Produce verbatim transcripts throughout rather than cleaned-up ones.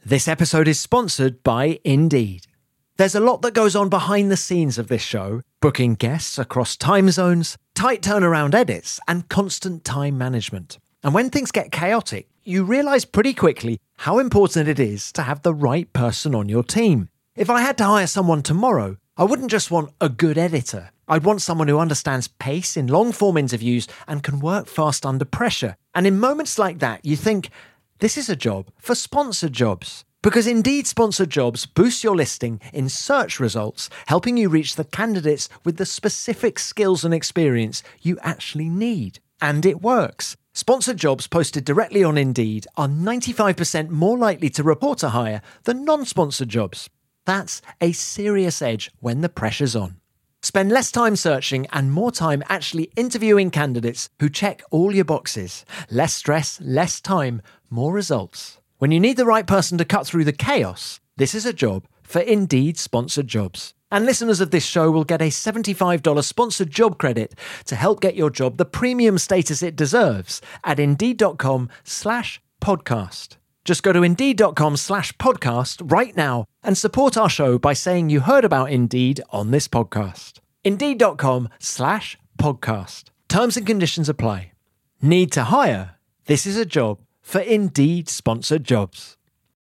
This episode is sponsored by Indeed. There's a lot that goes on behind the scenes of this show, booking guests across time zones, tight turnaround edits, and constant time management. And when things get chaotic, you realise pretty quickly how important it is to have the right person on your team. If I had to hire someone tomorrow, I wouldn't just want a good editor. I'd want someone who understands pace in long-form interviews and can work fast under pressure. And in moments like that, you think, this is a job for sponsored jobs. Because Indeed sponsored jobs boost your listing in search results, helping you reach the candidates with the specific skills and experience you actually need. And it works. Sponsored jobs posted directly on Indeed are ninety-five percent more likely to report a hire than non-sponsored jobs. That's a serious edge when the pressure's on. Spend less time searching and more time actually interviewing candidates who check all your boxes. Less stress, less time, more results. When you need the right person to cut through the chaos, this is a job for Indeed sponsored jobs. And listeners of this show will get a seventy-five dollars sponsored job credit to help get your job the premium status it deserves at indeed.com slash podcast. Just go to indeed.com slash podcast right now and support our show by saying you heard about Indeed on this podcast. Indeed.com slash podcast. Terms and conditions apply. Need to hire? This is a job for Indeed sponsored jobs.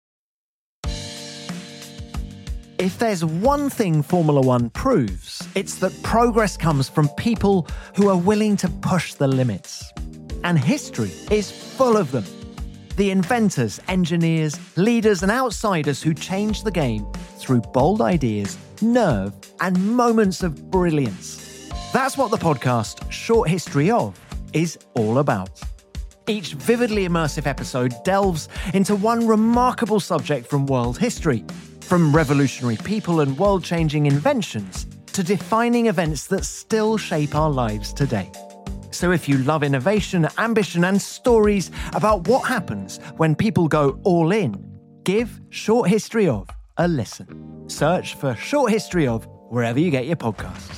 If there's one thing Formula One proves, it's that progress comes from people who are willing to push the limits. And history is full of them. The inventors, engineers, leaders, and outsiders who changed the game through bold ideas, nerve, and moments of brilliance. That's what the podcast Short History Of is all about. Each vividly immersive episode delves into one remarkable subject from world history, from revolutionary people and world-changing inventions to defining events that still shape our lives today. So if you love innovation, ambition, and stories about what happens when people go all in, give Short History Of a listen. Search for Short History Of wherever you get your podcasts.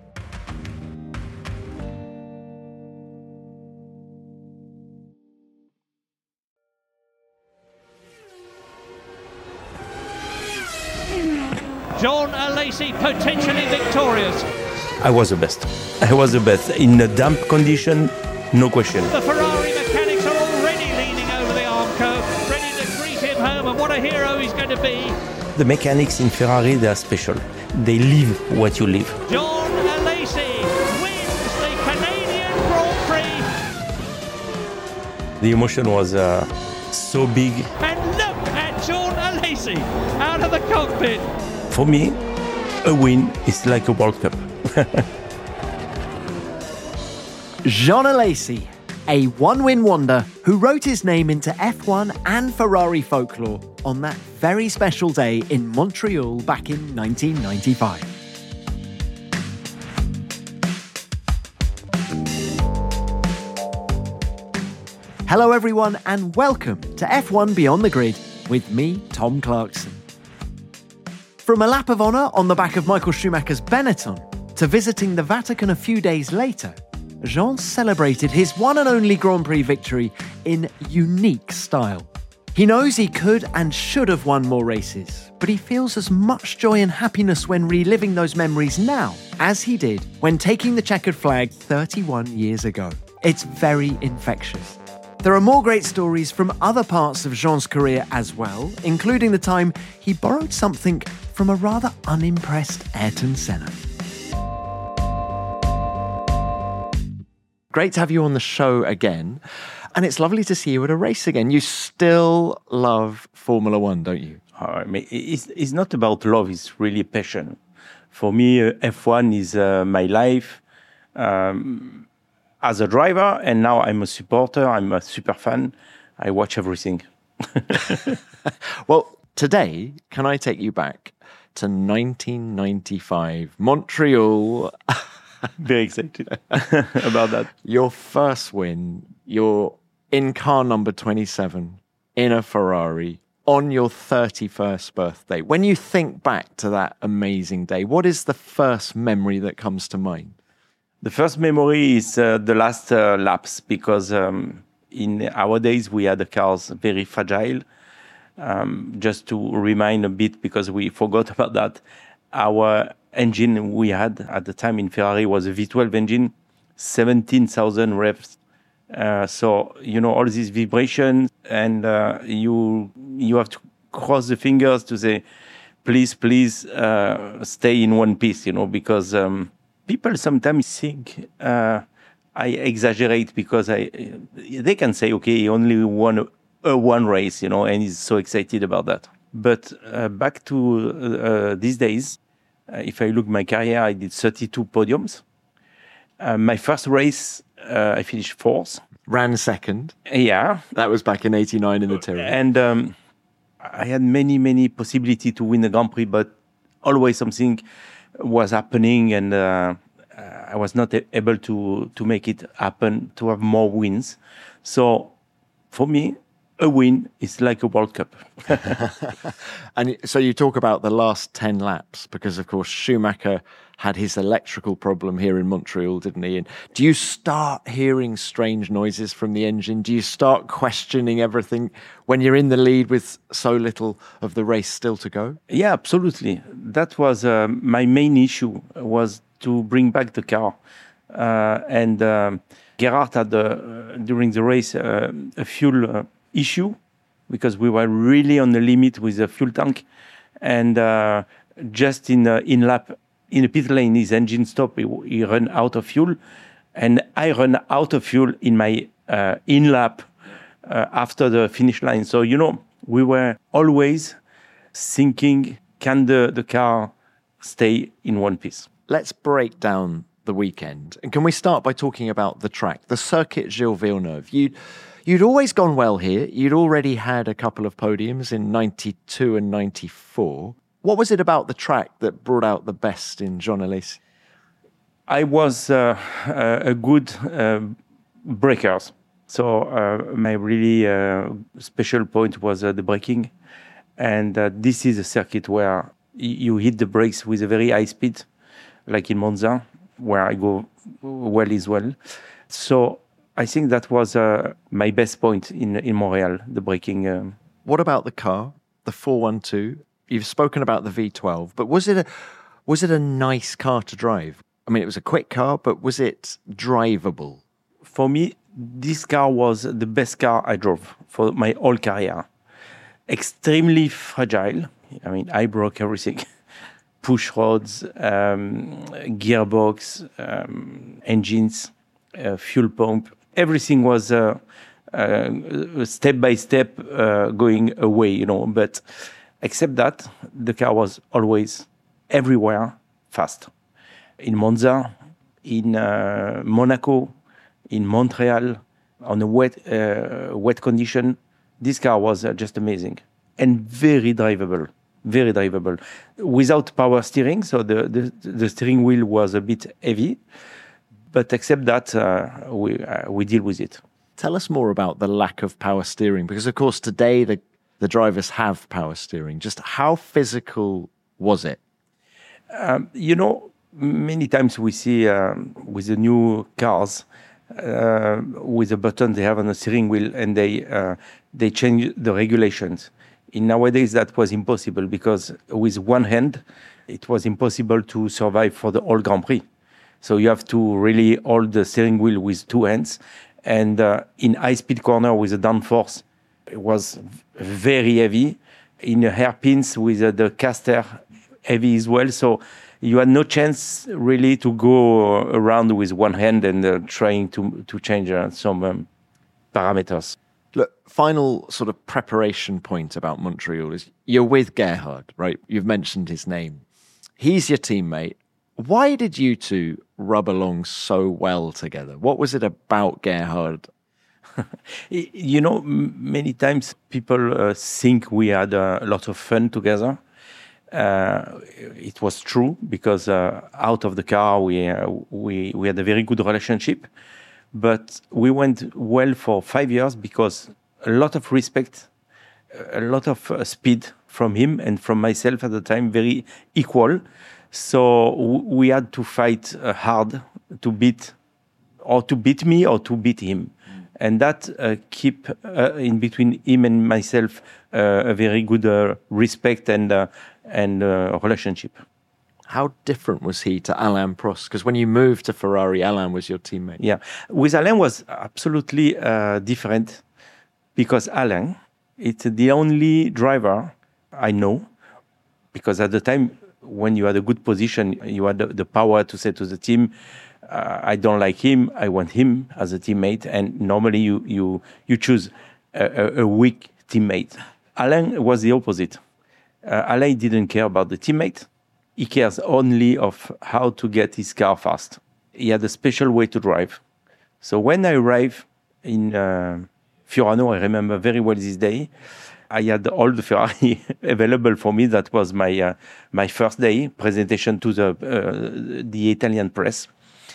Jean Alesi potentially victorious. I was the best. I was the best. In a damp condition, no question. The Ferrari mechanics are already leaning over the arm curve, ready to greet him home, and what a hero he's going to be. The mechanics in Ferrari, they are special. They live what you live. Jean Alesi wins the Canadian Grand Prix. The emotion was uh, so big. And look at Jean Alesi out of the cockpit. For me, a win is like a World Cup. Jean Alesi, a one-win wonder who wrote his name into F one and Ferrari folklore on that very special day in Montreal back in nineteen ninety-five. Hello everyone and welcome to F one Beyond the Grid with me, Tom Clarkson. From a lap of honour on the back of Michael Schumacher's Benetton to visiting the Vatican a few days later, Jean celebrated his one and only Grand Prix victory in unique style. He knows he could and should have won more races, but he feels as much joy and happiness when reliving those memories now as he did when taking the checkered flag thirty-one years ago. It's very infectious. There are more great stories from other parts of Jean's career as well, including the time he borrowed something from a rather unimpressed Ayrton Senna. Great to have you on the show again, and it's lovely to see you at a race again. You still love Formula One, don't you? I mean, it's, it's not about love, it's really passion. For me, uh, F one is uh, my life. Um, as a driver, and now I'm a supporter, I'm a super fan. I watch everything. Well, today, can I take you back to nineteen ninety-five, Montreal? Very excited about that. Your first win, you're in car number twenty-seven, in a Ferrari, on your thirty-first birthday. When you think back to that amazing day, what is the first memory that comes to mind? The first memory is uh, the last uh, laps, because um, in our days we had the cars very fragile. Um, just to remind a bit, because we forgot about that, our engine we had at the time in Ferrari was a V twelve engine, seventeen thousand revs. Uh, so, you know, all these vibrations, and uh, you you have to cross the fingers to say, please, please uh, stay in one piece, you know, because um, people sometimes think uh, I exaggerate, because I they can say, okay, he only won a, a one race, you know, and he's so excited about that. But uh, back to uh, these days, uh, if I look my career, I did thirty-two podiums. Uh, my first race, uh, I finished fourth. Ran second. Yeah. That was back in eighty-nine in the Tyrrell. And um, I had many, many possibility to win the Grand Prix, but always something was happening, and uh, I was not able to, to make it happen, to have more wins. So for me, a win is like a World Cup. And so you talk about the last ten laps, because of course Schumacher had his electrical problem here in Montreal, didn't he? And do you start hearing strange noises from the engine? Do you start questioning everything when you're in the lead with so little of the race still to go? Yeah, absolutely. That was uh, my main issue, was to bring back the car. Uh, and um, Gerhard had, uh, during the race, uh, a fuel uh, issue, because we were really on the limit with the fuel tank. And uh, just in uh, in lap, in the pit lane, his engine stopped, he, he ran out of fuel. And I ran out of fuel in my uh, in lap uh, after the finish line. So, you know, we were always thinking, can the, the car stay in one piece? Let's break down the weekend. And can we start by talking about the track, the circuit Gilles Villeneuve? You'd, you'd always gone well here. You'd already had a couple of podiums in ninety-two and ninety-four. What was it about the track that brought out the best in Jean Alesi? I was uh, uh, a good uh, breaker. So uh, my really uh, special point was uh, the braking. And uh, this is a circuit where you hit the brakes with a very high speed, like in Monza, where I go well as well. So I think that was uh, my best point in, in Montreal, the braking. Um. What about the car, the four one two? You've spoken about the V twelve, but was it a was it a nice car to drive? I mean, it was a quick car, but was it drivable? For me, this car was the best car I drove for my whole career. Extremely fragile. I mean, I broke everything. Push rods, um, gearbox, um, engines, uh, fuel pump. Everything was uh, uh, step by step uh, going away, you know. But except that, the car was always everywhere fast. In Monza, in uh, Monaco, in Montreal, on a wet, uh, wet condition, this car was uh, just amazing and very drivable. Very drivable, without power steering. So the, the, the steering wheel was a bit heavy, but except that, uh, we uh, we deal with it. Tell us more about the lack of power steering, because of course today the the drivers have power steering. Just how physical was it? Um, you know, many times we see um, with the new cars, uh, with a button they have on the steering wheel, and they uh, they change the regulations. In nowadays, that was impossible, because with one hand, it was impossible to survive for the whole Grand Prix. So you have to really hold the steering wheel with two hands. And uh, in high-speed corner with a downforce, it was very heavy. In hairpins with uh, the caster, heavy as well. So you had no chance really to go around with one hand and uh, trying to, to change uh, some um, parameters. Look, final sort of preparation point about Montreal is you're with Gerhard, right? You've mentioned his name. He's your teammate. Why did you two rub along so well together? What was it about Gerhard? You know, m- many times people uh, think we had uh, a lot of fun together. Uh, it was true, because uh, out of the car we, uh, we we had a very good relationship. But we went well for five years because a lot of respect, a lot of uh, speed from him and from myself at the time, very equal. So w- we had to fight uh, hard to beat, or to beat me or to beat him. And that uh, keep uh, in between him and myself uh, a very good uh, respect and uh, and uh, relationship. How different was he to Alain Prost? Because when you moved to Ferrari, Alain was your teammate. Yeah, with Alain was absolutely uh, different because Alain, it's the only driver I know, because at the time when you had a good position, you had the, the power to say to the team, uh, I don't like him, I want him as a teammate. And normally you you you choose a, a, a weak teammate. Alain was the opposite. Uh, Alain didn't care about the teammate. He cares only of how to get his car fast. He had a special way to drive. So when I arrived in uh, Fiorano, I remember very well this day, I had all the Ferrari available for me. That was my uh, my first day presentation to the uh, the Italian press.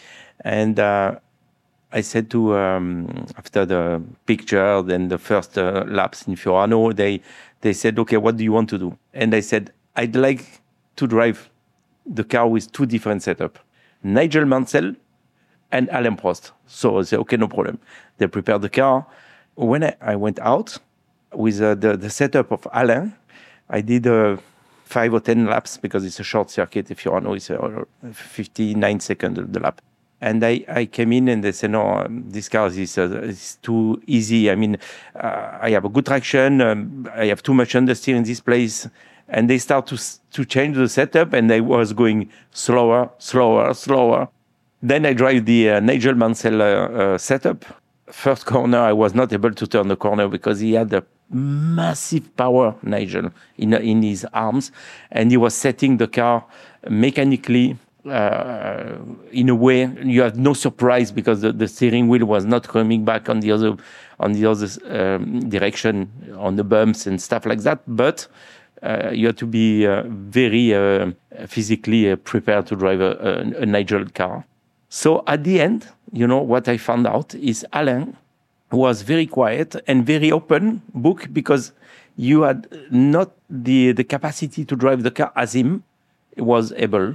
And uh, I said to, um, after the picture, then the first uh, laps in Fiorano, they, they said, okay, what do you want to do? And I said, I'd like to drive the car with two different setups, Nigel Mansell and Alain Prost. So I said, okay, no problem. They prepared the car. When I, I went out with uh, the, the setup of Alain, I did uh, five or ten laps because it's a short circuit. If you know, it's uh, fifty-nine seconds of the lap. And I, I came in and they said, no, um, this car is, uh, is too easy. I mean, uh, I have a good traction. Um, I have too much understeer in this place. And they start to to change the setup, and I was going slower, slower, slower. Then I drive the uh, Nigel Mansell uh, uh, setup. First corner, I was not able to turn the corner because he had a massive power, Nigel, in in his arms, and he was setting the car mechanically uh, in a way you had no surprise because the, the steering wheel was not coming back on the other on the other um, direction on the bumps and stuff like that, but. Uh, you have to be uh, very uh, physically uh, prepared to drive a, a, a Nigel car. So at the end, you know, what I found out is Alain was very quiet and very open book because you had not the, the capacity to drive the car as him was able.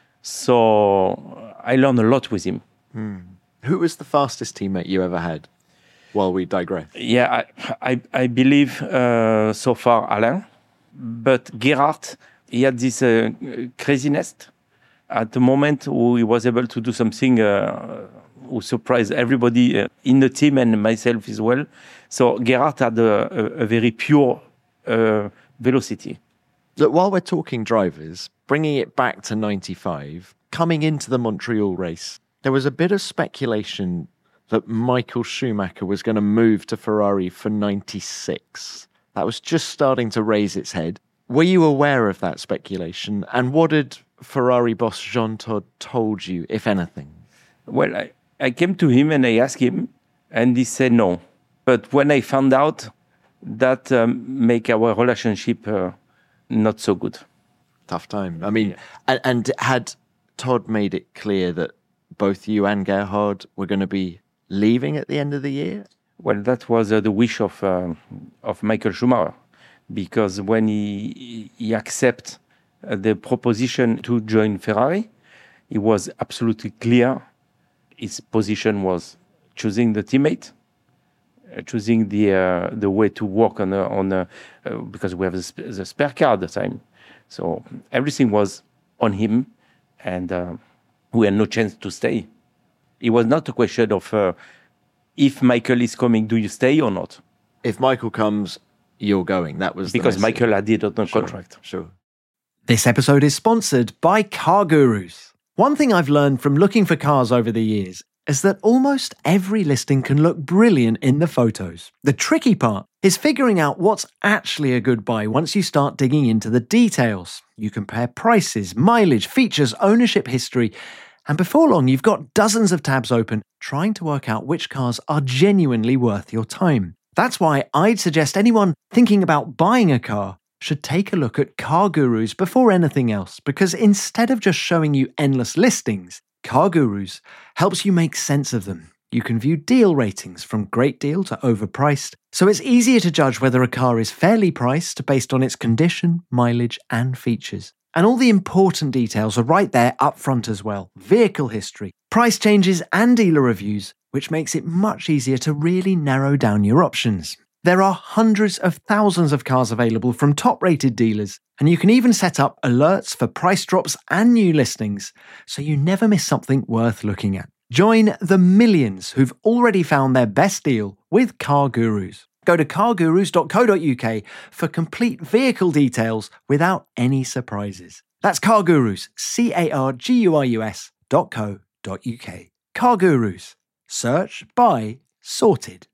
So I learned a lot with him. Hmm. Who was the fastest teammate you ever had? While we digress. Yeah, I, I, I believe uh, so far Alain. But Gerhard, he had this uh, craziness at the moment who he was able to do something uh, who surprised everybody uh, in the team and myself as well. So Gerhard had a, a, a very pure uh, velocity. Look, while we're talking drivers, bringing it back to ninety-five, coming into the Montreal race, there was a bit of speculation that Michael Schumacher was going to move to Ferrari for ninety-six. That was just starting to raise its head. Were you aware of that speculation? And what did Ferrari boss Jean Todt told you, if anything? Well, I, I came to him and I asked him, and he said no. But when I found out, that um, make our relationship uh, not so good. Tough time. I mean, yeah. and, and had Todd made it clear that both you and Gerhard were going to be leaving at the end of the year? Well, that was uh, the wish of uh, of Michael Schumacher, because when he he accepted uh, the proposition to join Ferrari, it was absolutely clear. His position was choosing the teammate, uh, choosing the uh, the way to work on a, on a, uh, because we have the, sp- the spare car at the time, so everything was on him, and uh, we had no chance to stay. It was not a question of. Uh, If Michael is coming, do you stay or not? If Michael comes, you're going. That was because Michael had it on the sure, contract. Sure. This episode is sponsored by Car Gurus. One thing I've learned from looking for cars over the years is that almost every listing can look brilliant in the photos. The tricky part is figuring out what's actually a good buy once you start digging into the details. You compare prices, mileage, features, ownership history, and before long, you've got dozens of tabs open trying to work out which cars are genuinely worth your time. That's why I'd suggest anyone thinking about buying a car should take a look at Car Gurus before anything else, because instead of just showing you endless listings, Car Gurus helps you make sense of them. You can view deal ratings from great deal to overpriced, so it's easier to judge whether a car is fairly priced based on its condition, mileage, and features. And all the important details are right there up front as well. Vehicle history, price changes and dealer reviews which makes it much easier to really narrow down your options. There are hundreds of thousands of cars available from top-rated dealers, and you can even set up alerts for price drops and new listings, so you never miss something worth looking at. Join the millions who've already found their best deal with Car Gurus. Go to car gurus dot co dot uk for complete vehicle details without any surprises. That's Car Gurus, C A R G U R U S dot co dot uk. Car Gurus. Search, buy, sorted.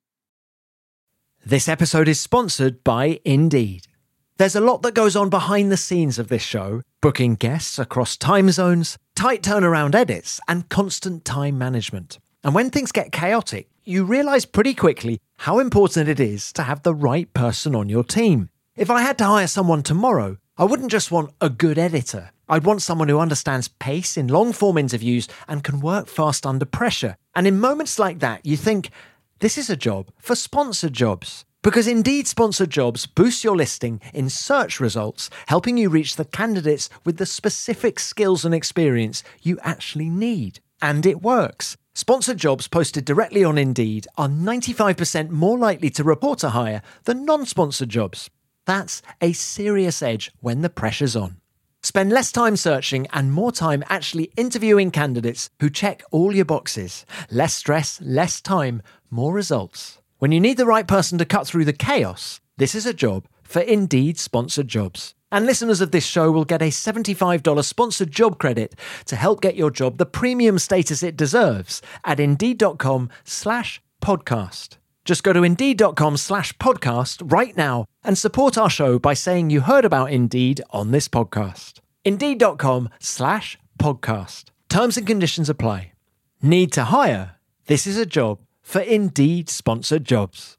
This episode is sponsored by Indeed. There's a lot that goes on behind the scenes of this show, booking guests across time zones, tight turnaround edits, and constant time management. And when things get chaotic, you realise pretty quickly how important it is to have the right person on your team. If I had to hire someone tomorrow, I wouldn't just want a good editor. I'd want someone who understands pace in long-form interviews and can work fast under pressure. And in moments like that, you think, this is a job for sponsored jobs. Because Indeed sponsored jobs boost your listing in search results, helping you reach the candidates with the specific skills and experience you actually need. And it works. Sponsored jobs posted directly on Indeed are ninety-five percent more likely to report a hire than non-sponsored jobs. That's a serious edge when the pressure's on. Spend less time searching and more time actually interviewing candidates who check all your boxes. Less stress, less time, more results. When you need the right person to cut through the chaos, this is a job for Indeed sponsored jobs. And listeners of this show will get a seventy-five dollars sponsored job credit to help get your job the premium status it deserves at indeed.com slash podcast. Just go to indeed.com slash podcast right now and support our show by saying you heard about Indeed on this podcast. Indeed.com slash podcast. Terms and conditions apply. Need to hire? This is a job for Indeed sponsored jobs.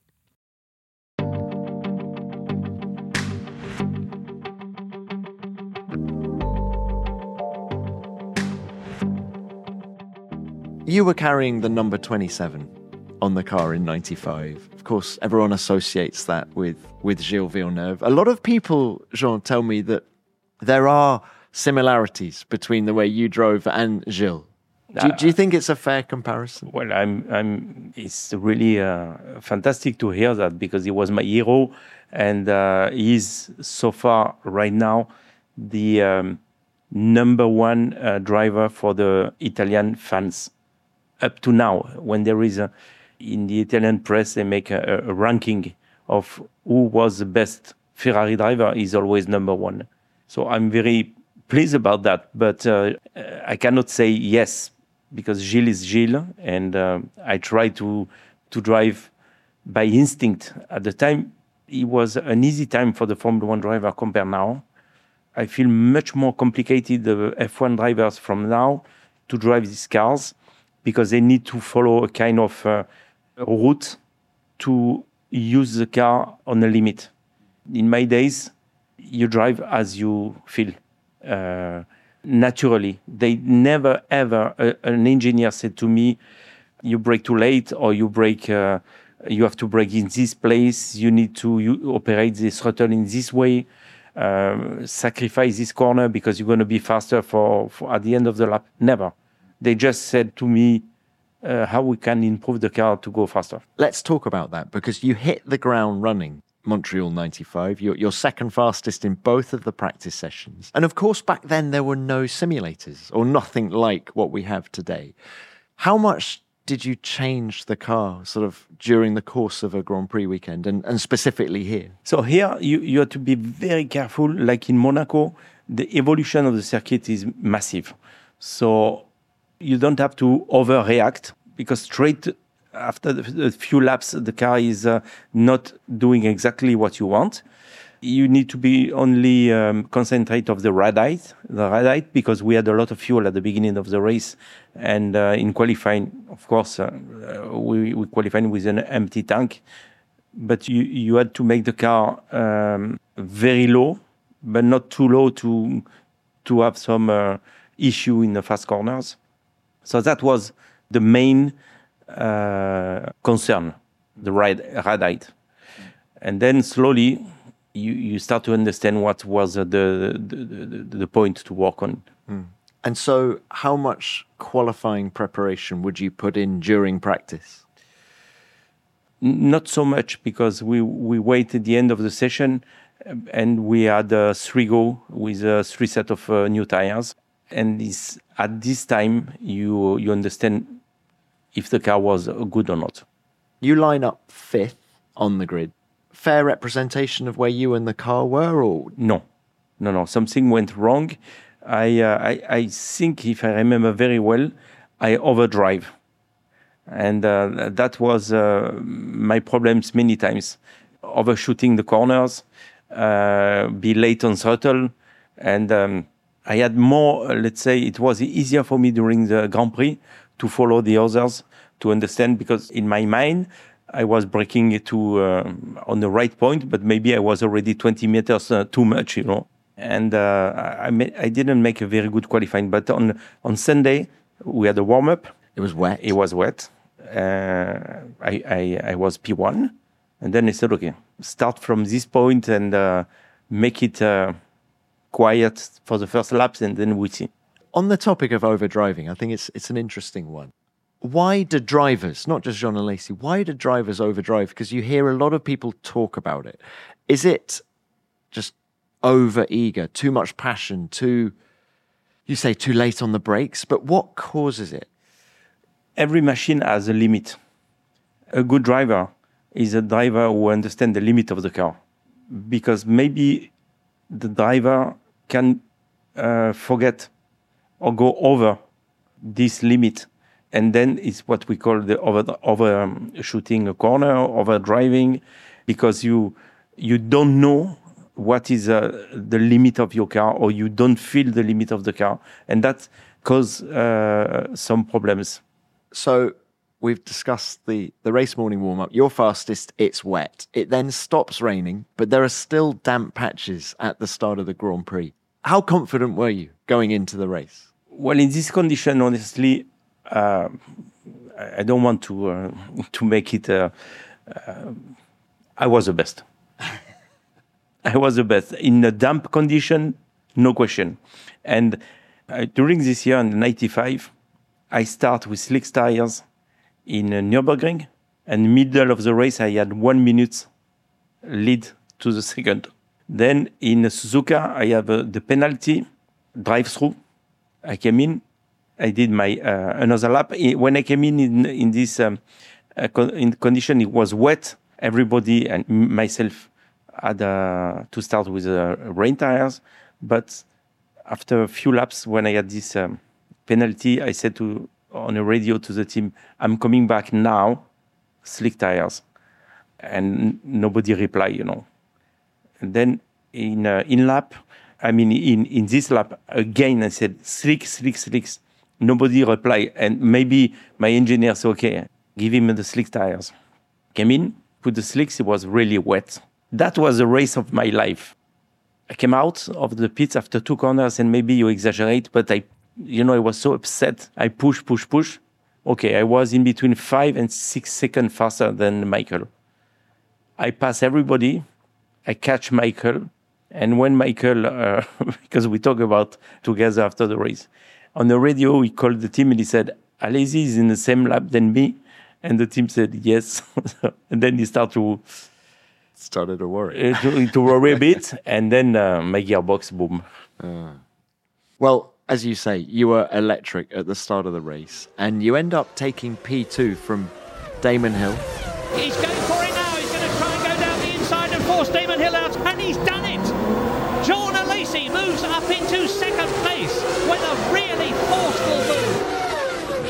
You were carrying the number twenty-seven on the car in ninety-five. Of course, everyone associates that with, with Gilles Villeneuve. A lot of people, Jean, tell me that there are similarities between the way you drove and Gilles. Do, uh, do you think it's a fair comparison? Well, I'm. I'm. It's really uh, fantastic to hear that because he was my hero, and uh, he's so far right now the um, number one uh, driver for the Italian fans. Up to now, when there is a, in the Italian press, they make a, a ranking of who was the best Ferrari driver, he's always number one. So I'm very pleased about that, but uh, I cannot say yes, because Gilles is Gilles, and uh, I try to to drive by instinct. At the time, it was an easy time for the Formula One driver compared now. I feel much more complicated, the F one drivers from now, to drive these cars, because they need to follow a kind of uh, route to use the car on a limit. In my days, you drive as you feel, uh, naturally. They never, ever, uh, an engineer said to me, you brake too late, or you brake, uh, you have to brake in this place, you need to you operate the throttle in this way, uh, sacrifice this corner because you're going to be faster for, for at the end of the lap. Never. They just said to me uh, how we can improve the car to go faster. Let's talk about that, because you hit the ground running, Montreal ninety-five. You're, you're second fastest in both of the practice sessions. And of course, back then there were no simulators or nothing like what we have today. How much did you change the car sort of during the course of a Grand Prix weekend, and, and specifically here? So here you, you have to be very careful. Like in Monaco, the evolution of the circuit is massive. So you don't have to overreact, because straight after the few laps, the car is uh, not doing exactly what you want. You need to be only um, concentrate of the radite, the radite, because we had a lot of fuel at the beginning of the race, and uh, in qualifying, of course, uh, we we qualified with an empty tank, but you you had to make the car um, very low, but not too low to to have some uh, issue in the fast corners. So that was the main uh, concern, the rad- radite. And then slowly you, you start to understand what was uh, the, the, the, the point to work on. Mm. And so how much qualifying preparation would you put in during practice? Not so much, because we, we wait at the end of the session and we had uh, three go with uh, three set of uh, new tires. And this, at this time, you you understand if the car was good or not. You line up fifth on the grid. Fair representation of where you and the car were, or? No, no, no. Something went wrong. I, uh, I, I think, if I remember very well, I overdrive. And uh, that was uh, my problems many times. Overshooting the corners, uh, be late on throttle. And um, I had more, uh, let's say, it was easier for me during the Grand Prix to follow the others, to understand, because in my mind, I was braking it to uh, on the right point, but maybe I was already twenty meters uh, too much, you know. And uh, I, ma- I didn't make a very good qualifying. But on, on Sunday, we had a warm-up. It was wet. It was wet. Uh, I, I, I was P one. And then I said, okay, start from this point and uh, make it uh, quiet for the first laps, and then we see. On the topic of overdriving, I think it's it's an interesting one. Why do drivers, not just Jean Alesi, why do drivers overdrive? Because you hear a lot of people talk about it. Is it just over-eager, too much passion, too, you say too late on the brakes, but what causes it? Every machine has a limit. A good driver is a driver who understands the limit of the car, because maybe the driver can uh, forget or go over this limit, and then it's what we call the over over um, shooting a corner, over driving, because you you don't know what is uh, the limit of your car, or you don't feel the limit of the car, and that causes uh, some problems. So we've discussed the, the race morning warm-up. You're fastest, it's wet. It then stops raining, but there are still damp patches at the start of the Grand Prix. How confident were you going into the race? Well, in this condition, honestly, uh, I don't want to uh, to make it... Uh, uh, I was the best. I was the best. In a damp condition, no question. And uh, during this year, in ninety-five, I start with slick tires in uh, Nürburgring, and middle of the race, I had one minute lead to the second. Then in Suzuka, I have uh, the penalty drive-through. I came in, I did my uh, another lap. When I came in in, in this um, uh, con- in condition, it was wet. Everybody and myself had uh, to start with uh, rain tires. But after a few laps, when I had this um, penalty, I said to on a radio to the team, I'm coming back now, slick tires. And nobody replied, you know. And then in uh, in lap, I mean, in, in this lap, again, I said, slick, slick, slicks. Nobody replied. And maybe my engineer said, okay, give him the slick tires. Came in, put the slicks, it was really wet. That was the race of my life. I came out of the pits after two corners, and maybe you exaggerate, but I, you know, I was so upset. I push, push, push. Okay, I was in between five and six seconds faster than Michael. I pass everybody. I catch Michael. And when Michael, uh, because we talk about together after the race, on the radio, he called the team and he said, Alesi is in the same lap than me. And the team said, yes. And then he started to... Started to worry. Uh, to, to worry a bit. And then uh, my gearbox, boom. Uh. Well, as you say, you were electric at the start of the race. And you end up taking P two from Damon Hill. He's going for it now. He's going to try and go down the inside and force Damon Hill out. And he's done it. Jean Alesi moves up into second place with a really forceful move.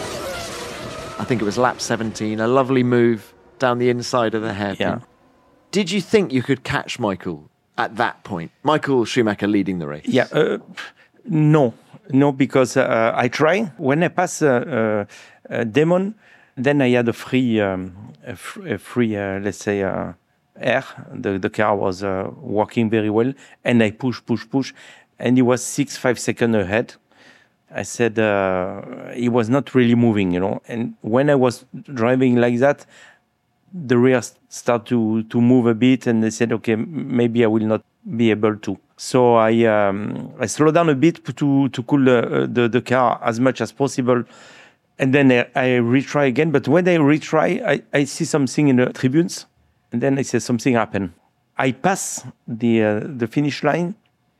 I think it was lap seventeen, a lovely move down the inside of the hairpin. Yeah. Did you think you could catch Michael at that point? Michael Schumacher leading the race. Yeah, uh, no, no, because uh, I try. When I pass uh, uh, uh, Damon, then I had a free, um, a, f- a free, uh, let's say, uh, air. The, the car was uh, working very well, and I push, push, push, and he was six, five seconds ahead. I said uh, he was not really moving, you know. And when I was driving like that, the rear start to to move a bit, and they said, okay, maybe I will not be able to. So I um, I slowed down a bit to to cool the, the the car as much as possible, and then I, I retry again. But when I retry, I, I see something in the tribunes, and then I say something happened. I pass the uh, the finish line,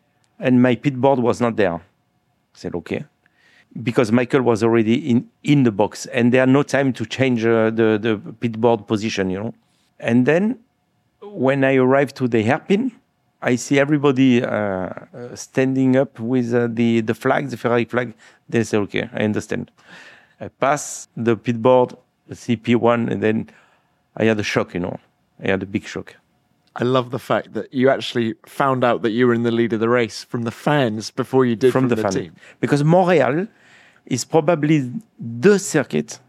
and my pit board was not there. I said okay, because Michael was already in, in the box, and there are no time to change uh, the the pit board position, you know. And then when I arrived to the hairpin, I see everybody uh, standing up with uh, the, the flag, the Ferrari flag. They say, okay, I understand. I pass the pit board, the C P one, and then I had a shock, you know. I had a big shock. I love the fact that you actually found out that you were in the lead of the race from the fans before you did from, from the, the fan. team. Because Montreal is probably the circuit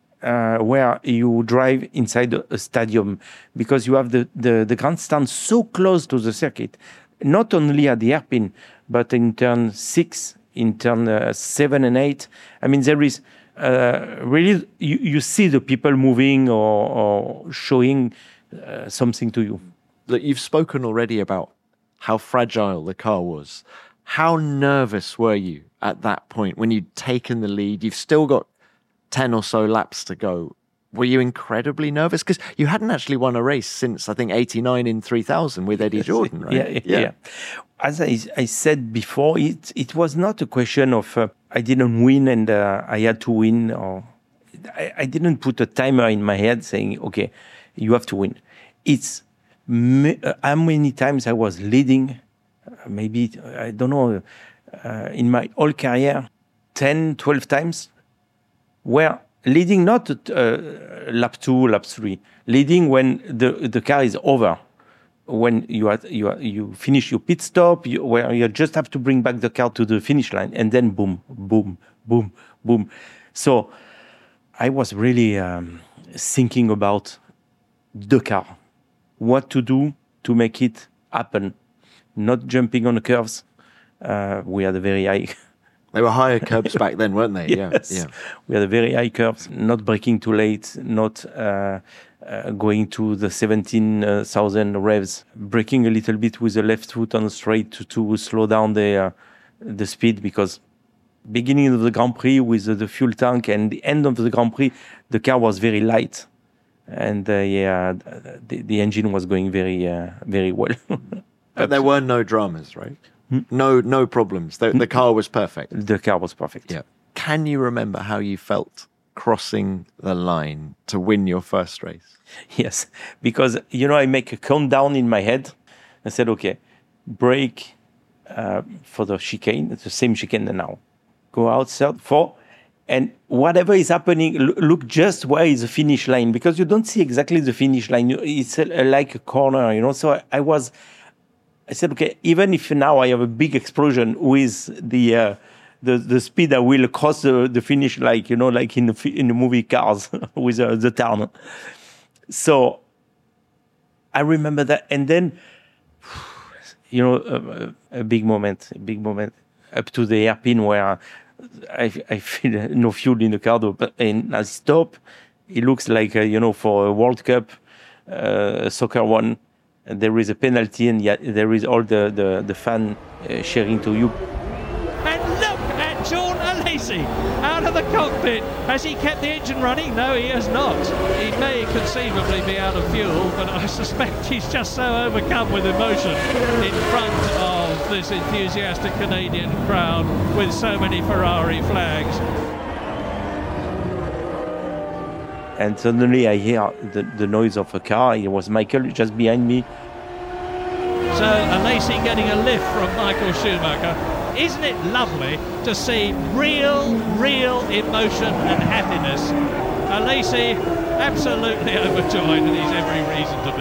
Uh, where you drive inside a stadium, because you have the, the, the grandstand so close to the circuit, not only at the hairpin, but in turn six, in turn uh, seven and eight. I mean, there is uh, really, you, you see the people moving or, or showing uh, something to you. Look, you've spoken already about how fragile the car was. How nervous were you at that point when you'd taken the lead? You've still got ten or so laps to go. Were you incredibly nervous? Because you hadn't actually won a race since, I think, eighty-nine in three thousand with Eddie Jordan, right? Yeah, yeah. yeah. As I, I said before, it it was not a question of uh, I didn't win and uh, I had to win. Or I, I didn't put a timer in my head saying, okay, you have to win. It's me, uh, how many times I was leading, uh, maybe, I don't know, uh, in my whole career, ten, twelve times, where leading not uh, lap two, lap three, leading when the, the car is over, when you are, you are, you finish your pit stop, you, where you just have to bring back the car to the finish line, and then boom, boom, boom, boom. So I was really um, thinking about the car, what to do to make it happen, not jumping on the curves. Uh, we had a very high. They were higher curbs back then, weren't they? Yes. Yeah, yeah. We had a very high curves, not braking too late, not uh, uh, going to the seventeen thousand revs, braking a little bit with the left foot on the straight to, to slow down the uh, the speed, because beginning of the Grand Prix with the, the fuel tank and the end of the Grand Prix, the car was very light. And uh, yeah, the, the engine was going very, uh, very well. But there were no dramas, right? Hmm? No, no problems. The, the car was perfect. The car was perfect. Yeah. Can you remember how you felt crossing the line to win your first race? Yes, because, you know, I make a countdown in my head. I said, okay, brake uh, for the chicane, it's the same chicane now. Go out, third, four, and whatever is happening, look just where is the finish line, because you don't see exactly the finish line. It's a, a, like a corner, you know. So I, I was... I said, okay, even if now I have a big explosion with the uh, the, the speed, I will cross the, the finish, like, you know, like in the in the movie Cars with uh, the town. So I remember that, and then, you know, a, a big moment, a big moment up to the hairpin where I I feel no fuel in the car, but and I stop. It looks like uh, you know, for a World Cup, uh, soccer one. There is a penalty, and yet there is all the, the, the fan uh, cheering to you. And look at Sean Alesi out of the cockpit. Has he kept the engine running? No, he has not. He may conceivably be out of fuel, but I suspect he's just so overcome with emotion in front of this enthusiastic Canadian crowd with so many Ferrari flags. And suddenly I hear the, the noise of a car. It was Michael just behind me. So Alesi getting a lift from Michael Schumacher. Isn't it lovely to see real, real emotion and happiness? Alesi absolutely overjoyed, and he's every reason to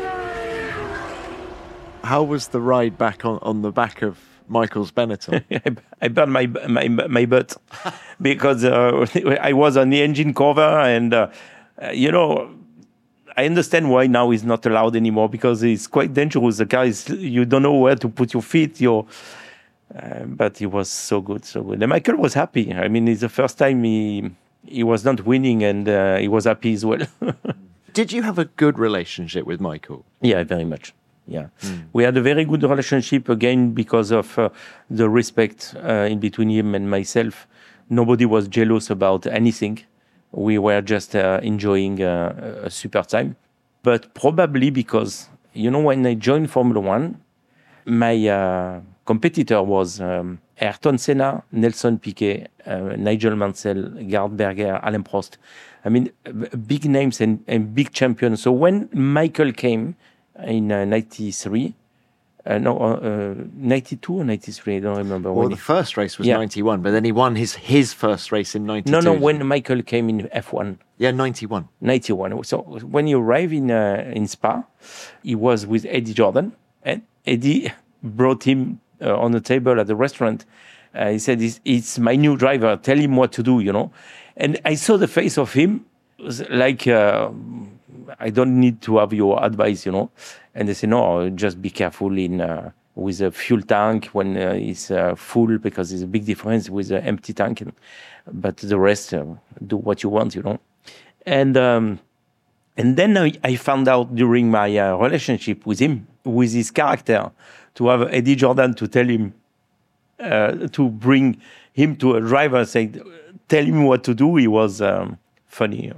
be. How was the ride back on, on the back of Michael's Benetton? I burned my my my butt because uh, I was on the engine cover, and uh, you know, I understand why now it's not allowed anymore, because it's quite dangerous. The car is, you don't know where to put your feet. Your uh, but it was so good, so good. And Michael was happy. I mean, it's the first time he he was not winning, and uh, he was happy as well. Did you have a good relationship with Michael? Yeah, very much. Yeah. Mm. We had a very good relationship, again, because of uh, the respect uh, in between him and myself. Nobody was jealous about anything. We were just uh, enjoying uh, a super time. But probably because, you know, when I joined Formula One, my uh, competitor was um, Ayrton Senna, Nelson Piquet, uh, Nigel Mansell, Gerd Berger, Alain Prost. I mean, b- big names and, and big champions. So when Michael came in uh, ninety-three, uh, no, uh, ninety-two or ninety-three, I don't remember. Well, when the he, first race was yeah. ninety-one, but then he won his, his first race in ninety-two. No, no, when Michael came in F one. Yeah, ninety-one. ninety-one. So when he arrived in uh, in Spa, he was with Eddie Jordan, and Eddie brought him uh, on the table at the restaurant. Uh, he said, it's, it's my new driver. Tell him what to do, you know. And I saw the face of him. It was like, uh, I don't need to have your advice, you know. And they say, no, just be careful in uh, with a fuel tank when uh, it's uh, full, because there's a big difference with an empty tank. And, but the rest, uh, do what you want, you know. And um, and then I, I found out during my uh, relationship with him, with his character, to have Eddie Jordan to tell him, uh, to bring him to a driver and say, tell him what to do. He was um, funny.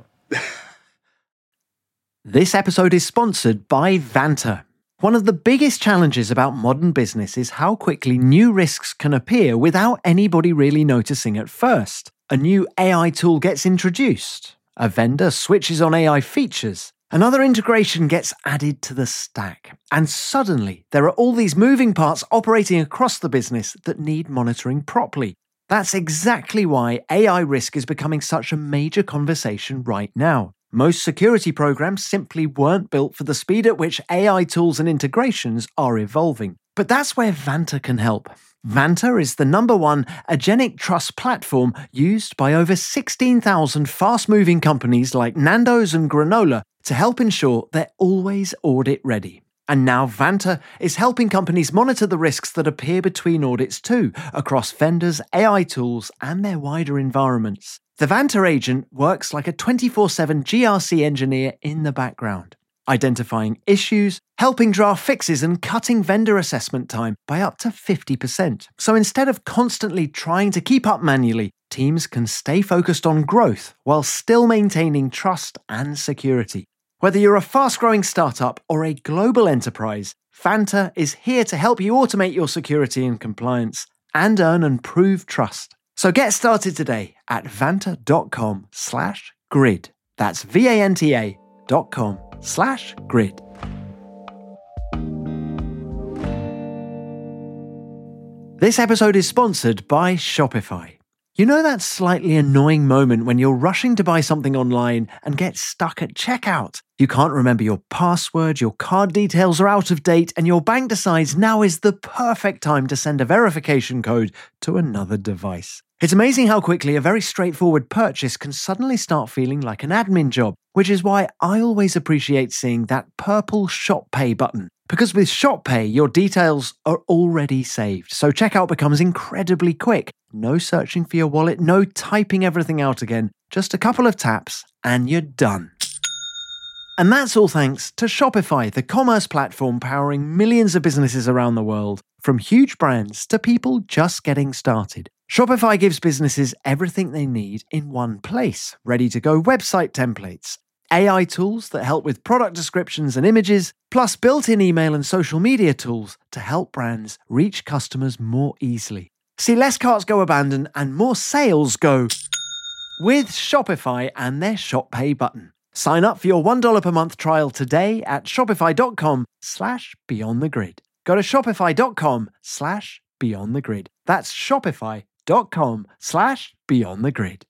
This episode is sponsored by Vanta. One of the biggest challenges about modern business is how quickly new risks can appear without anybody really noticing at first. A new A I tool gets introduced. A vendor switches on A I features. Another integration gets added to the stack. And suddenly, there are all these moving parts operating across the business that need monitoring properly. That's exactly why A I risk is becoming such a major conversation right now. Most security programs simply weren't built for the speed at which A I tools and integrations are evolving. But that's where Vanta can help. Vanta is the number one agentic trust platform used by over sixteen thousand fast-moving companies like Nando's and Granola to help ensure they're always audit ready. And now Vanta is helping companies monitor the risks that appear between audits too, across vendors, A I tools, and their wider environments. The Vanta agent works like a twenty-four seven G R C engineer in the background, identifying issues, helping draft fixes, and cutting vendor assessment time by up to fifty percent. So instead of constantly trying to keep up manually, teams can stay focused on growth while still maintaining trust and security. Whether you're a fast-growing startup or a global enterprise, Vanta is here to help you automate your security and compliance and earn and prove trust. So get started today at vanta.com slash grid. That's V-A-N-T-A dot com slash grid. This episode is sponsored by Shopify. You know that slightly annoying moment when you're rushing to buy something online and get stuck at checkout? You can't remember your password, your card details are out of date, and your bank decides now is the perfect time to send a verification code to another device. It's amazing how quickly a very straightforward purchase can suddenly start feeling like an admin job, which is why I always appreciate seeing that purple Shop Pay button. Because with Shop Pay, your details are already saved, so checkout becomes incredibly quick. No searching for your wallet, no typing everything out again, just a couple of taps and you're done. And that's all thanks to Shopify, the commerce platform powering millions of businesses around the world, from huge brands to people just getting started. Shopify gives businesses everything they need in one place, ready-to-go website templates, A I tools that help with product descriptions and images, plus built-in email and social media tools to help brands reach customers more easily. See less carts go abandoned and more sales go with Shopify and their Shop Pay button. Sign up for your one dollar per month trial today at shopify.com slash beyond the grid. Go to shopify.com slash beyond the grid. That's shopify.com slash beyond the grid.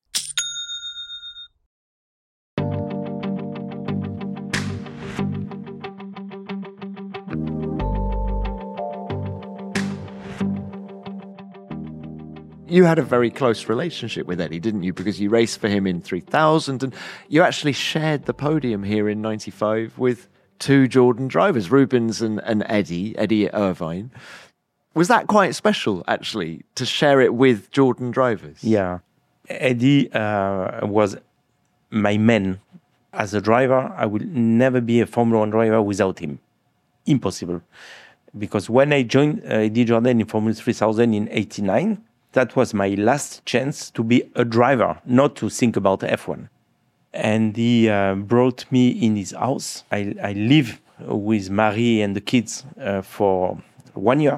You had a very close relationship with Eddie, didn't you? Because you raced for him in three thousand, and you actually shared the podium here in ninety-five with two Jordan drivers, Rubens and, and Eddie, Eddie Irvine. Was that quite special, actually, to share it with Jordan drivers? Yeah. Eddie uh, was my man. As a driver, I will never be a Formula One driver without him. impossible. Because when I joined uh, Eddie Jordan in Formula three thousand in eighty-nine, that was my last chance to be a driver, not to think about F one. And he uh, brought me in his house. I, I live with Marie and the kids uh, for one year.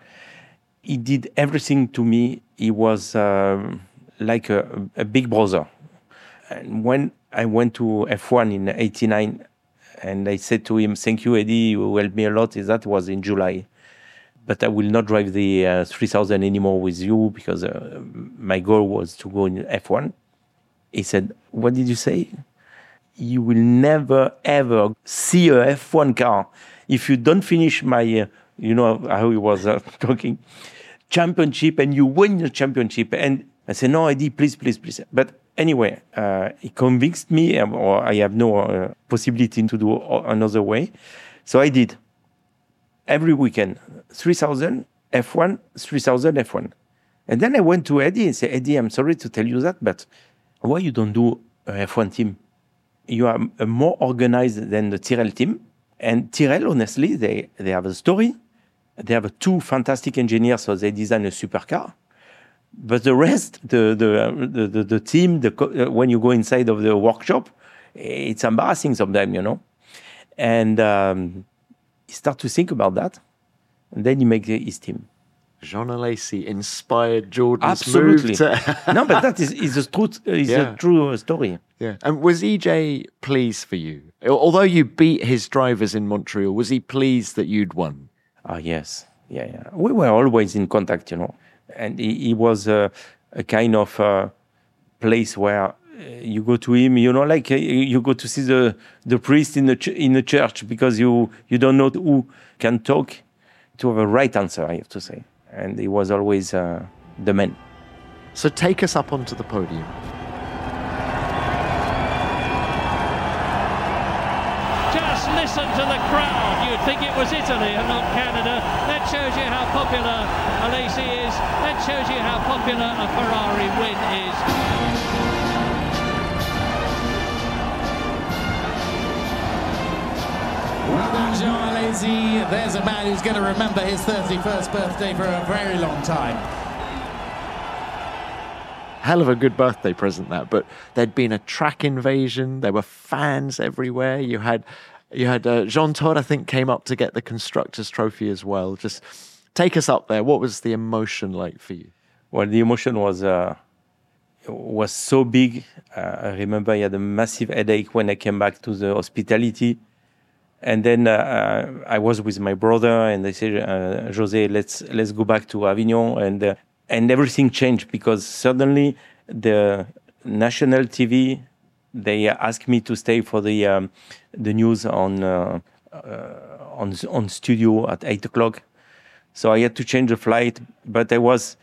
He did everything to me. He was uh, like a, a big brother. And when I went to F one in eighty-nine, and I said to him, "Thank you, Eddie, you helped me a lot," that was in July. But I will not drive the uh, three thousand anymore with you because uh, my goal was to go in F one. He said, "What did you say? You will never, ever see a F one car if you don't finish my, uh, you know how he was uh, talking, championship and you win the championship." And I said, "No, Eddie, please, please, please." But anyway, uh, he convinced me, um, or I have no uh, possibility to do another way. So I did. Every weekend, three thousand F one, three thousand F one. And then I went to Eddie and said, "Eddie, I'm sorry to tell you that, but why you don't do a F one team? You are more organized than the Tyrrell team." And Tyrrell, honestly, they, they have a story. They have two fantastic engineers, so they design a supercar. But the rest, the the the, the, the team, the, uh, when you go inside of the workshop, it's embarrassing sometimes, you know. And um, he started to think about that, and then he makes his team. Jean Alesi inspired Jordan's Absolutely. move to... No, but that is, is, a, truth, is Yeah. a true story. Yeah. And was E J pleased for you? Although you beat his drivers in Montreal, was he pleased that you'd won? Ah, yes. Yeah, yeah. We were always in contact, you know. And he, he was a, a kind of uh, place where uh, you go to him, you know, like uh, you go to see the, the priest in the ch- in the church because you, you don't know who can talk to have a right answer, I have to say. And he was always uh, the man. So take us up onto the podium. Just listen to the crowd. You'd think it was Italy and not Canada. That shows you how popular Alesi is. That shows you how popular a Ferrari win is. Well done, Jean Alesi. There's a man who's going to remember his thirty-first birthday for a very long time. Hell of a good birthday present, that. But there'd been a track invasion. There were fans everywhere. You had, you had uh, Jean Todt, I think, came up to get the Constructors' Trophy as well. Just take us up there. What was the emotion like for you? Well, the emotion was uh, was so big. Uh, I remember I had a massive headache when I came back to the hospitality. And then uh, I was with my brother, and they said, uh, "José, let's let's go back to Avignon." And uh, and everything changed because suddenly the national T V, they asked me to stay for the um, the news on uh, uh, on on studio at eight o'clock. So I had to change the flight, but I was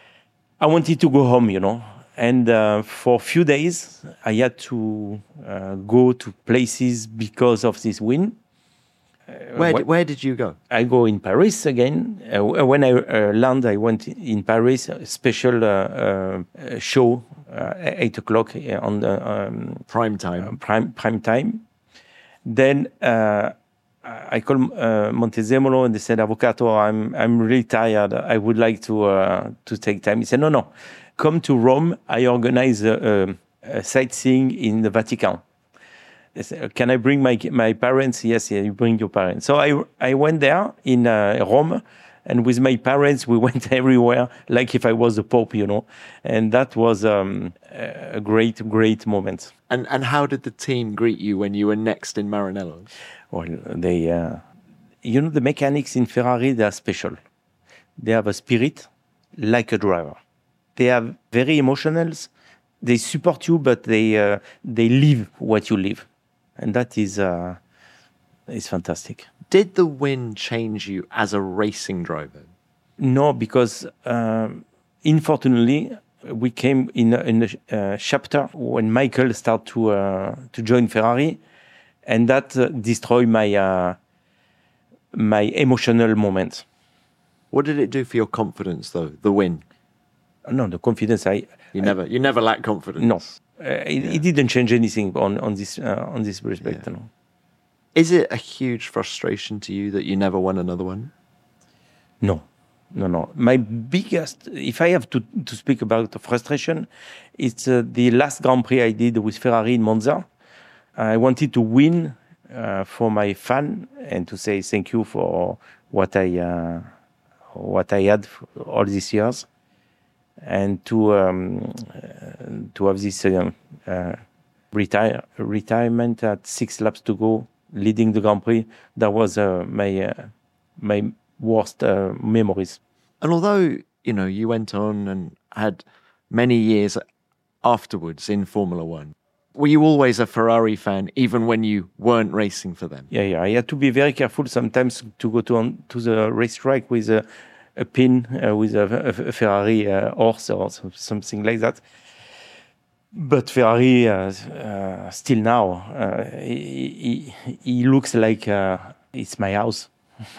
I wanted to go home, you know. And uh, for a few days, I had to uh, go to places because of this win. Uh, Where, what, d- where did you go? I go in Paris again. Uh, when I uh, land, I went in Paris, a special uh, uh, show uh, at eight o'clock on the um, Prime time. uh, prime, prime time. Then uh, I called uh, Montezemolo and they said, "Avvocato, I'm I'm really tired. I would like to uh, to take time." He said, "No, no. Come to Rome. I organize a, a, a sightseeing in the Vatican." I said, "Can I bring my my parents?" "Yes, yeah, you bring your parents." So I I went there in uh, Rome, and with my parents we went everywhere, like if I was the Pope, you know. And that was um, a great, great moment. And and how did the team greet you when you were next in Maranello? Well, they, uh, you know, the mechanics in Ferrari, they are special. They have a spirit like a driver. They are very emotional. They support you, but they uh, they live what you live, and that is uh, is fantastic. Did the win change you as a racing driver? No, because um, unfortunately we came in a, in a uh, chapter when Michael started to uh, to join Ferrari, and that uh, destroyed my uh, my emotional moment. What did it do for your confidence, though, the win? No, the confidence. I You never you never lack confidence. no, uh, it, Yeah. it didn't change anything on on this uh, on this respect. Yeah. No. Is it a huge frustration to you that you never won another one? No, no, no. My biggest, if I have to, to speak about the frustration, it's uh, the last Grand Prix I did with Ferrari in Monza. I wanted to win uh, for my fan and to say thank you for what I uh, what I had all these years, and to um, uh, to have this uh, uh, retire retirement at six laps to go, leading the Grand Prix. That was uh, my uh, my worst uh, memories. And although, you know, you went on and had many years afterwards in Formula One, were you always a Ferrari fan, even when you weren't racing for them? Yeah, yeah. I had to be very careful sometimes to go to on, to the racetrack with a, a pin, uh, with a, a, a Ferrari uh, horse or something like that. But Ferrari, uh, uh, still now, uh, he, he, he looks like uh, it's my house.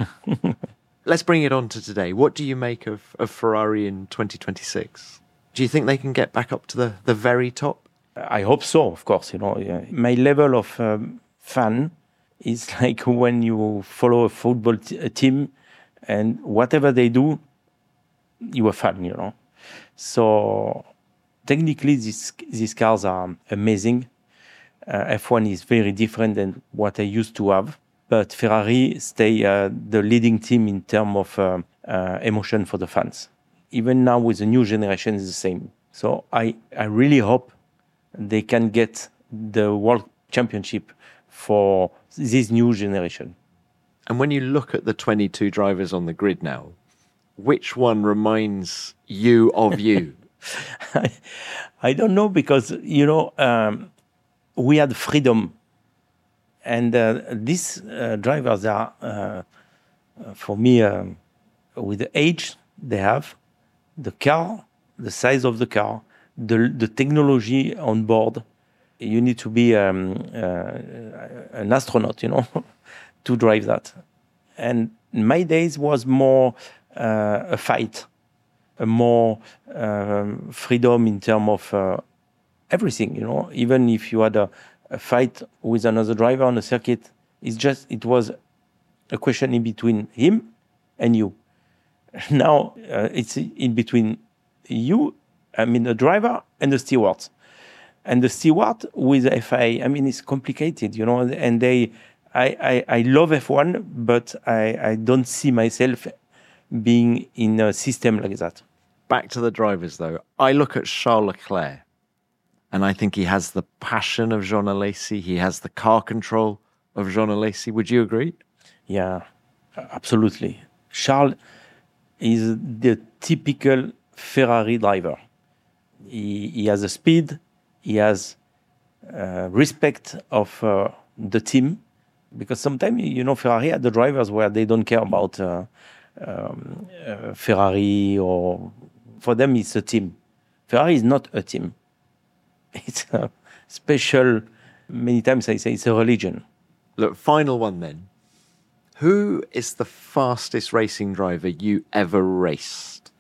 Let's bring it on to today. What do you make of, of Ferrari in twenty twenty-six? Do you think they can get back up to the, the very top? I hope so, of course. You know, my level of um, fan is like when you follow a football t- a team, and whatever they do, you are fan. You know, so technically, these these cars are amazing. Uh, F one is very different than what I used to have, but Ferrari stay uh, the leading team in terms of uh, uh, emotion for the fans. Even now with the new generation, is the same. So I, I really hope they can get the World Championship for this new generation. And when you look at the twenty-two drivers on the grid now, which one reminds you of you? I, I don't know, because, you know, um, we had freedom. And uh, these uh, drivers are, uh, for me, uh, with the age they have, the car, the size of the car, the the technology on board, you need to be um, uh, an astronaut, you know, to drive that. And my days was more uh, a fight, a more um, freedom in terms of uh, everything, you know. Even if you had a, a fight with another driver on the circuit, it's just it was a question in between him and you. Now uh, it's in between you, I mean, the driver and the steward. And the steward with F I A, I mean, it's complicated, you know, and they, I, I, I love F one, but I, I don't see myself being in a system like that. Back to the drivers, though. I look at Charles Leclerc, and I think he has the passion of Jean Alesi. He has the car control of Jean Alesi. Would you agree? Yeah, absolutely. Charles is the typical Ferrari driver. He, he has a speed, he has uh, respect of uh, the team, because sometimes, you know, Ferrari had the drivers where they don't care about uh, um, uh, Ferrari, or for them it's a team. Ferrari is not a team. It's a special, many times I say it's a religion. Look, final one then. Who is the fastest racing driver you ever raced?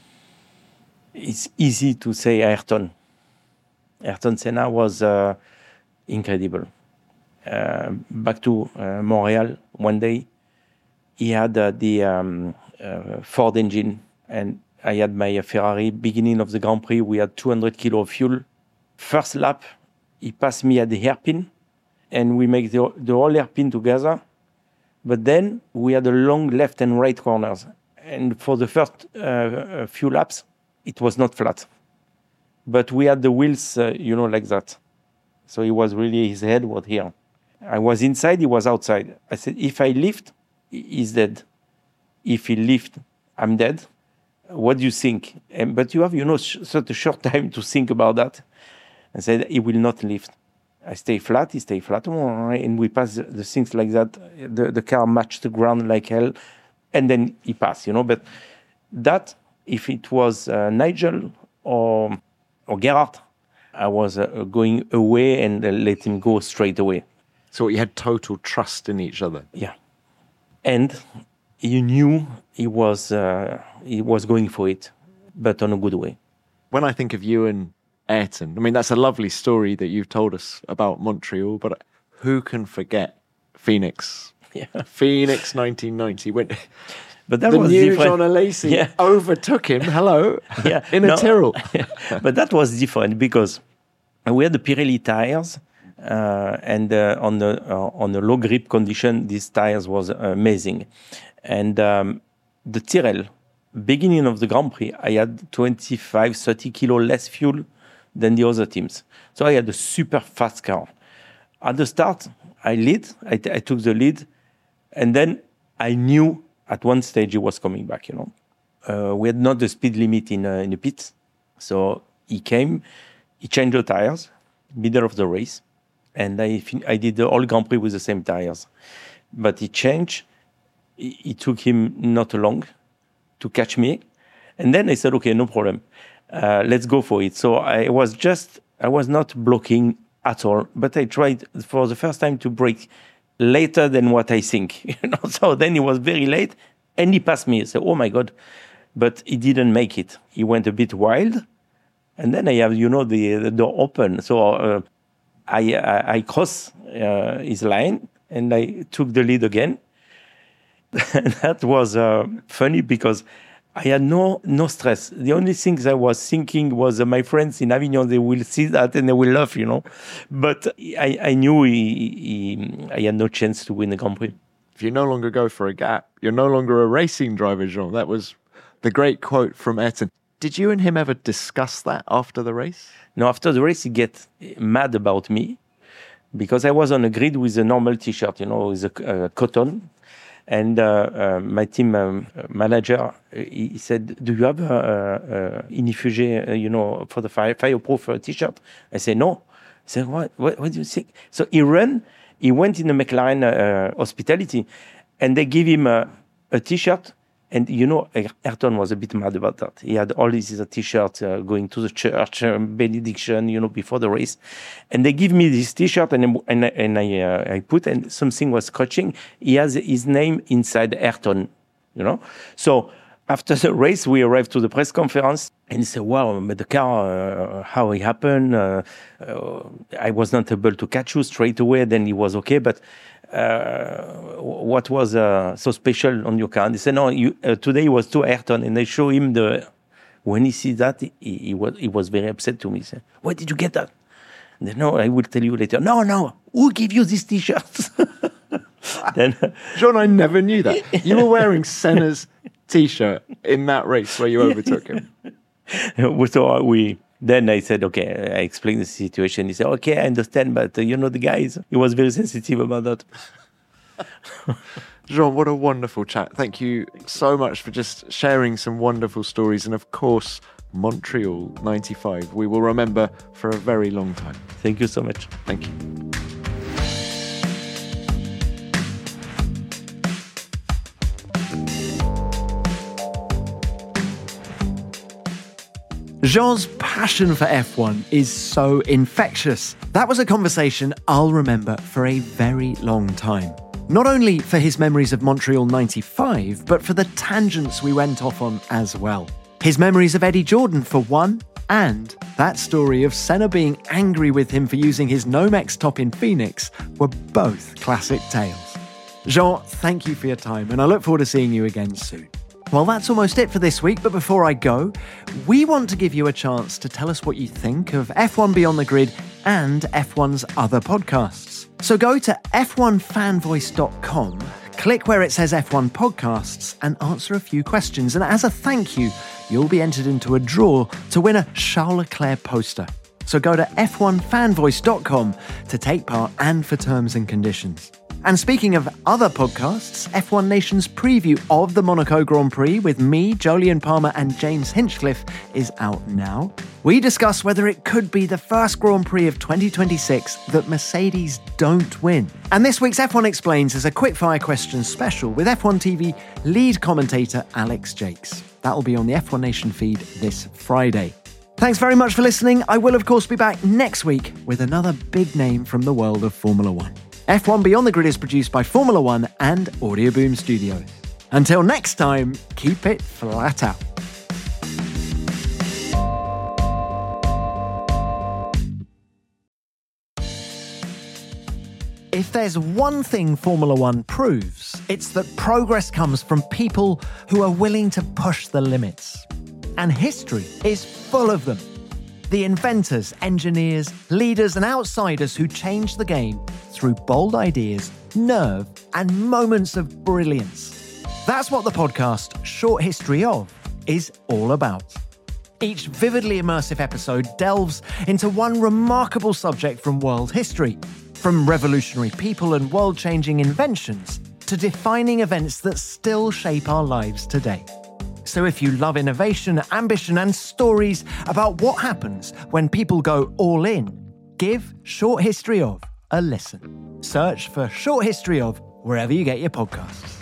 It's easy to say Ayrton. Ayrton Senna was uh, incredible. Uh, back to uh, Montreal one day, he had uh, the um, uh, Ford engine, and I had my Ferrari. Beginning of the Grand Prix, we had two hundred kilo of fuel. First lap, he passed me at the hairpin, and we make the, the whole hairpin together. But then we had a long left and right corners. And for the first uh, few laps, it was not flat. But we had the wheels, uh, you know, like that. So he was really, his head was here. I was inside, he was outside. I said, if I lift, he's dead. If he lift, I'm dead. What do you think? And, but you have, you know, sh- such a short time to think about that. I said, he will not lift. I stay flat, he stay flat, and we pass the, the things like that. The, the car matched the ground like hell, and then he passed, you know. But that, if it was uh, Nigel or or Gerhard, I was uh, going away and uh, let him go straight away. So you had total trust in each other? Yeah. And you knew he was, uh, he was going for it, but on a good way. When I think of you and Ayrton, I mean, that's a lovely story that you've told us about Montreal, but who can forget Phoenix. Yeah. Phoenix nineteen ninety. When But that the was new different. John Alesi Yeah. overtook him. Hello. Yeah, in a no, Tyrrell. But that was different because we had the Pirelli tires, uh, and uh, on the uh, on the low grip condition, these tires was amazing. And um, the Tyrrell, beginning of the Grand Prix, I had twenty-five, thirty kilo less fuel than the other teams. So I had a super fast car. At the start, I lead, I, t- I took the lead, and then I knew at one stage he was coming back, you know. Uh, we had not the speed limit in, uh, in the pits. So he came, he changed the tires, middle of the race, and I, fin- I did the whole Grand Prix with the same tires. But he changed, it, it took him not long to catch me. And then I said, okay, no problem. Uh, let's go for it. So I was just, I was not blocking at all, but I tried for the first time to brake later than what I think. You know, so then he was very late and he passed me. I said, oh my God. But he didn't make it. He went a bit wild. And then I have, you know, the, the door open. So uh, I, I, I crossed uh, his line and I took the lead again. And that was uh, funny because I had no no stress. The only things I was thinking was uh, my friends in Avignon, they will see that and they will laugh, you know. But I, I knew he, he, I had no chance to win the Grand Prix. If you no longer go for a gap, you're no longer a racing driver, Jean. That was the great quote from Ayrton. Did you and him ever discuss that after the race? No, after the race, he get mad about me because I was on a grid with a normal T-shirt, you know, with a uh, cotton. And uh, uh, my team um, manager, he, he said, do you have a, a, a Inifugé, uh, you know, for the fire, fireproof uh, T-shirt? I said, no. I said, what, what, what do you think? So he ran, he went in the McLaren uh, hospitality, and they give him a, a T-shirt. And, you know, Ayrton was a bit mad about that. He had all these uh, T-shirts uh, going to the church, uh, benediction, you know, before the race. And they give me this T-shirt, and, and, and I, uh, I put, and something was scratching. He has his name inside Ayrton, you know. So after the race, we arrived to the press conference, and he said, wow, but the car, uh, how it happened, uh, uh, I was not able to catch you straight away. Then he was okay, but Uh, what was uh, so special on your car? And they said, no, you, uh, today was to Ayrton. And I show him the, when he sees that, he, he, was, he was very upset to me. He said, where did you get that? And then, no, I will tell you later. No, no, who gave you this T-shirt? Then, Jean, I never knew that. You were wearing Senna's T-shirt in that race where you overtook him. So we... Then I said, okay, I explained the situation. He said, okay, I understand, but uh, you know the guys, he was very sensitive about that. Jean, what a wonderful chat. Thank you so much for just sharing some wonderful stories. And of course, Montreal ninety-five, we will remember for a very long time. Thank you so much. Thank you. Jean's passion for F one is so infectious. That was a conversation I'll remember for a very long time. Not only for his memories of Montreal ninety-five, but for the tangents we went off on as well. His memories of Eddie Jordan for one, and that story of Senna being angry with him for using his Nomex top in Phoenix were both classic tales. Jean, thank you for your time, and I look forward to seeing you again soon. Well, that's almost it for this week, but before I go, we want to give you a chance to tell us what you think of F one Beyond the Grid and F one's other podcasts. So go to f one fan voice dot com, click where it says F one Podcasts, and answer a few questions. And as a thank you, you'll be entered into a draw to win a Charles Leclerc poster. So go to f one fan voice dot com to take part and for terms and conditions. And speaking of other podcasts, F one Nation's preview of the Monaco Grand Prix with me, Jolyon Palmer and James Hinchcliffe is out now. We discuss whether it could be the first Grand Prix of twenty twenty-six that Mercedes don't win. And this week's F one Explains is a quickfire questions special with F one T V lead commentator Alex Jakes. That'll be on the F one Nation feed this Friday. Thanks very much for listening. I will, of course, be back next week with another big name from the world of Formula One. F one Beyond the Grid is produced by Formula One and Audioboom Studios. Until next time, keep it flat out. If there's one thing Formula One proves, it's that progress comes from people who are willing to push the limits. And history is full of them. The inventors, engineers, leaders, and outsiders who changed the game through bold ideas, nerve, and moments of brilliance. That's what the podcast Short History Of is all about. Each vividly immersive episode delves into one remarkable subject from world history, from revolutionary people and world-changing inventions to defining events that still shape our lives today. So if you love innovation, ambition, and stories about what happens when people go all in, give Short History Of a listen. Search for Short History Of wherever you get your podcasts.